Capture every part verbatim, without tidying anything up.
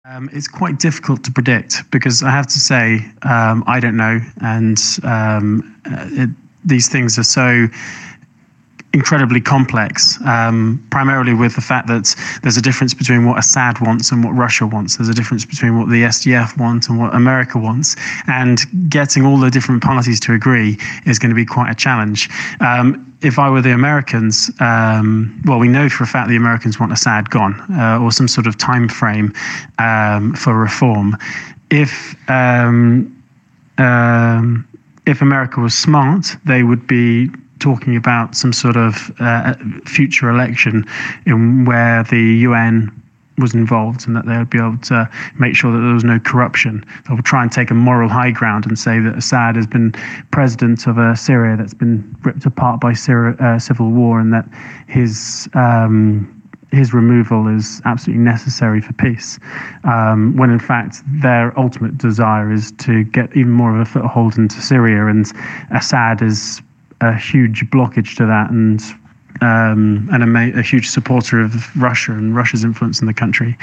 Um, it's quite difficult to predict because I have to say um, I don't know, and um, uh, it, these things are so incredibly complex, um, primarily with the fact that there's a difference between what Assad wants and what Russia wants. There's a difference between what the S D F wants and what America wants. And getting all the different parties to agree is going to be quite a challenge. Um, if I were the Americans, um, well, we know for a fact the Americans want Assad gone, uh, or some sort of time frame um, for reform. If um, um, if America was smart, they would be talking about some sort of uh, future election in where the U N was involved and that they would be able to make sure that there was no corruption. They will try and take a moral high ground and say that Assad has been president of a Syria that's been ripped apart by Syria, uh, civil war, and that his um, his removal is absolutely necessary for peace, um, when in fact their ultimate desire is to get even more of a foothold into Syria, and Assad is a huge blockage to that, and um, and a, a huge supporter of Russia and Russia's influence in the country.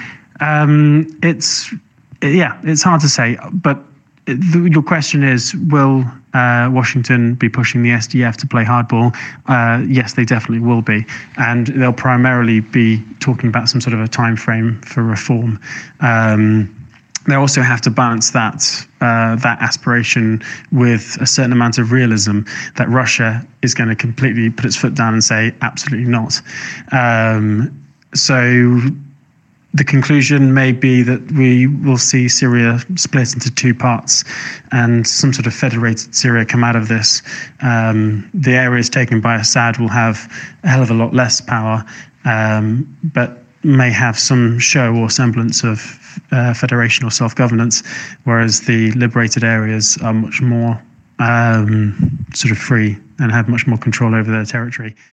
Um, it's yeah, it's hard to say, but the, your question is, will uh, Washington be pushing the S D F to play hardball? Uh, yes, they definitely will be, and they'll primarily be talking about some sort of a time frame for reform. Um, They also have to balance that uh, that aspiration with a certain amount of realism that Russia is going to completely put its foot down and say absolutely not. Um, so the conclusion may be that we will see Syria split into two parts and some sort of federated Syria come out of this. Um, the areas taken by Assad will have a hell of a lot less power, um, but may have some show or semblance of uh, federation or self-governance, whereas the liberated areas are much more um, sort of free and have much more control over their territory.